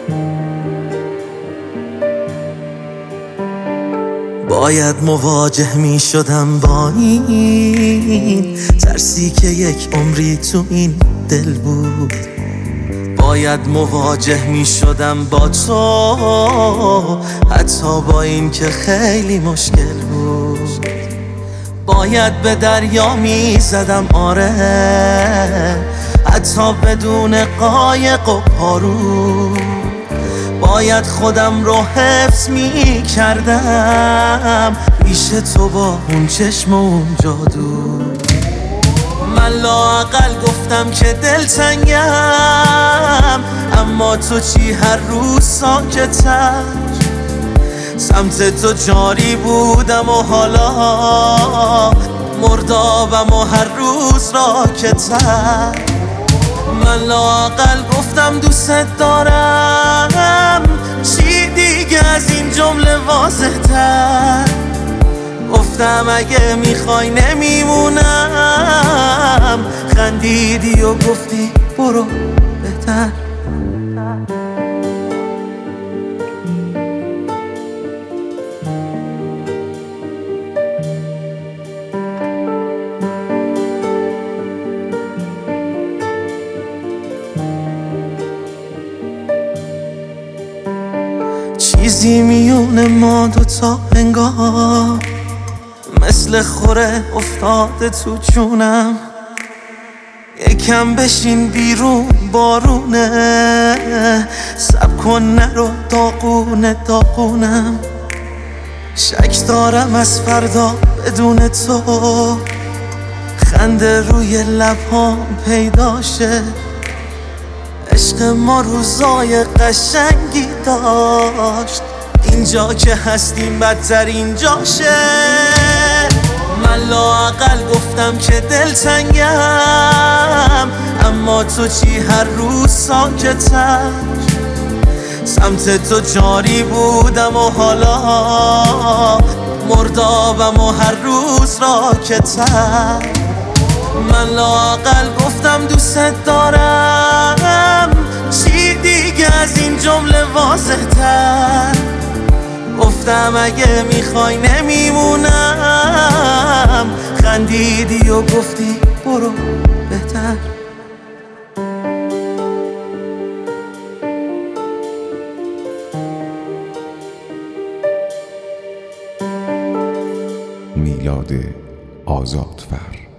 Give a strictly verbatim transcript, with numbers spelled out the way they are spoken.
باید مواجه می شدم با این ترسی که یک عمری تو این دل بود. باید مواجه می شدم با تو حتی با این که خیلی مشکل بود. باید به دریا می زدم آره حتی بدون قایق و پارو. باید خودم رو حفظ می کردم پیش تو با اون چشم و اون جادو. من لااقل گفتم که دلتنگم اما تو چی هر روز ساکت‌تر. سمت تو جاری بودم و حالا مردابم و هر روز راکت‌تر. من لااقل گفتم دوست دارم چی دیگه از این جمله واضح تر. گفتم اگه میخوای نمیمونم خندیدی و گفتی برو بهتر. چیزی میون ما دوتا انگار مثل خوره افتاده تو جونم. یکم بشین بیرون بارونه سب کن نرو داغونه داغونم. شک دارم از فردا بدون تو خنده روی لبهام پیداشه. عشق ما روزای قشنگی داشت اینجا که هستیم بدتر اینجاشه. من لااقل گفتم که دلتنگم اما تو چی هر روز ساکت‌تر. سمت تو جاری بودم و حالا مردابم و هر روز راکت‌تر. من لااقل گفتم دوست دارم چی دیگه از این جمله واضح تر. گفتم اگه میخوای نمیمونم خندیدی و گفتی برو بهتر. میلاد آزادفر.